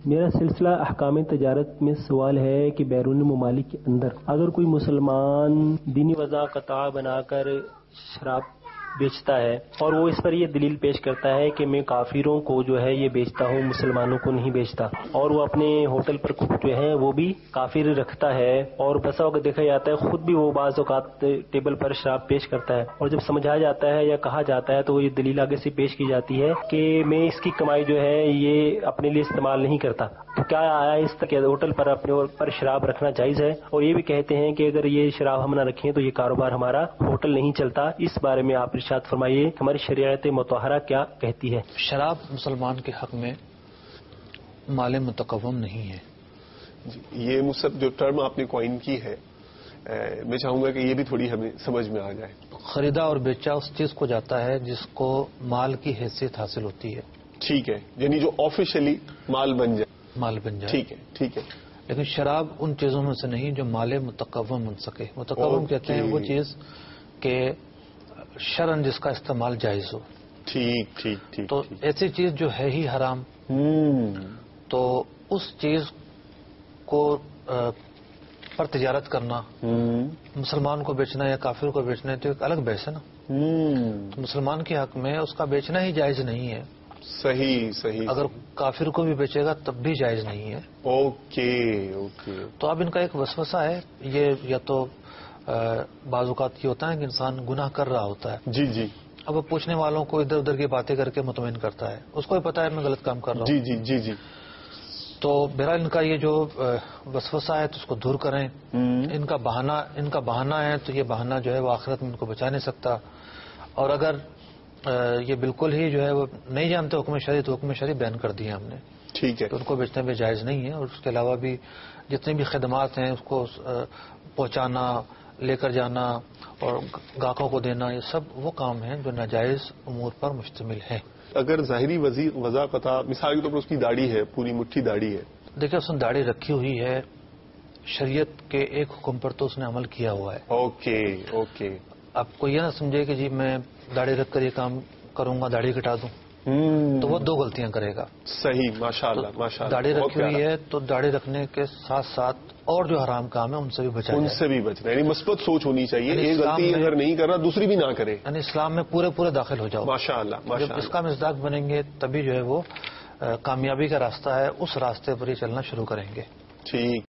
میرا سلسلہ احکام تجارت میں سوال ہے کہ بیرون ممالک کے اندر اگر کوئی مسلمان دینی وضع قطع بنا کر شراب بیچتا ہے اور وہ اس پر یہ دلیل پیش کرتا ہے کہ میں کافروں کو جو ہے یہ بیچتا ہوں، مسلمانوں کو نہیں بیچتا، اور وہ اپنے ہوٹل پر کک جو ہے وہ بھی کافر رکھتا ہے، اور بسا اوقات دیکھا جاتا ہے خود بھی وہ بعض اوقات ٹیبل پر شراب پیش کرتا ہے، اور جب سمجھا جاتا ہے یا کہا جاتا ہے تو وہ یہ دلیل آگے سے پیش کی جاتی ہے کہ میں اس کی کمائی جو ہے یہ اپنے لیے استعمال نہیں کرتا، تو کیا آیا اس تک ہوٹل پر اپنے پر شراب رکھنا جائز ہے؟ اور یہ بھی کہتے ہیں کہ اگر یہ شراب ہم نہ رکھیں تو یہ کاروبار ہمارا ہوٹل نہیں چلتا، اس بارے میں آپ ارشاد فرمائیے ہماری شریعت مطہرہ کیا کہتی ہے؟ شراب مسلمان کے حق میں مال متقوم نہیں ہے. یہ مصب جو ٹرم آپ نے کوائن کی ہے میں چاہوں گا کہ یہ بھی تھوڑی ہمیں سمجھ میں آ جائے. خریدا اور بیچا اس چیز کو جاتا ہے جس کو مال کی حیثیت حاصل ہوتی ہے. ٹھیک ہے، یعنی جو آفیشلی مال بن جائے. ٹھیک ہے ٹھیک ہے. لیکن شراب ان چیزوں میں سے نہیں جو مال متقوم بن سکے. متقوم کہتے ہیں وہ چیز کہ شرعن جس کا استعمال جائز ہو. ٹھیک ٹھیک ٹھیک. تو ایسی چیز جو ہے ہی حرام، تو اس چیز کو پر تجارت کرنا، مسلمان کو بیچنا یا کافر کو بیچنا تو ایک الگ بحث ہے نا. تو مسلمان کے حق میں اس کا بیچنا ہی جائز نہیں ہے. صحیح صحیح. اگر کافر کو بھی بیچے گا تب بھی جائز نہیں ہے. Okay okay. تو اب ان کا ایک وسوسہ ہے، یہ یا تو بعض اوقات یہ ہوتا ہے کہ انسان گناہ کر رہا ہوتا ہے. جی جی. اب وہ پوچھنے والوں کو ادھر ادھر کی باتیں کر کے مطمئن کرتا ہے، اس کو بھی پتا ہے میں غلط کام کر رہا ہوں. جی جی جی جی. تو بہرحال ان کا یہ جو وسوسہ ہے تو اس کو دور کریں. ان کا بہانہ ہے تو یہ بہانہ جو ہے وہ آخرت میں ان کو بچا نہیں سکتا. اور اگر یہ بالکل ہی جو ہے وہ نہیں جانتے حکم شرعی تو حکم شرعی بیان کر دیے ہم نے. ٹھیک ہے. تو ان کو بیچنے میں جائز نہیں ہے. اور اس کے علاوہ بھی جتنی بھی خدمات ہیں اس کو پہنچانا، لے کر جانا اور گاہکوں کو دینا، یہ سب وہ کام ہیں جو ناجائز امور پر مشتمل ہیں. اگر ظاہری وضع قطع مثال کے طور پر اس کی داڑھی ہے، پوری مٹھی داڑھی ہے، دیکھیں اس نے داڑھی رکھی ہوئی ہے، شریعت کے ایک حکم پر تو اس نے عمل کیا ہوا ہے. Okay okay. آپ کو یہ نہ سمجھے کہ جی میں داڑھی رکھ کر یہ کام کروں گا، داڑھی کٹا دوں تو وہ 2 غلطیاں کرے گا. صحیح. ماشاء اللہ ماشاء اللہ. داڑھی رکھی ہوئی ہے تو داڑھی رکھنے کے ساتھ ساتھ اور جو حرام کام ہے ان سے بھی بچنا. ان سے بھی بچنا، یعنی مثبت سوچ ہونی چاہیے. ایک غلطی اگر نہیں کر رہا دوسری بھی نہ کرے. یعنی اسلام میں پورے داخل ہو جاؤ. ماشاء اللہ. جب اس کا مصداق بنیں گے تبھی جو ہے وہ کامیابی کا راستہ ہے، اس راستے پر ہی چلنا شروع کریں گے. ٹھیک.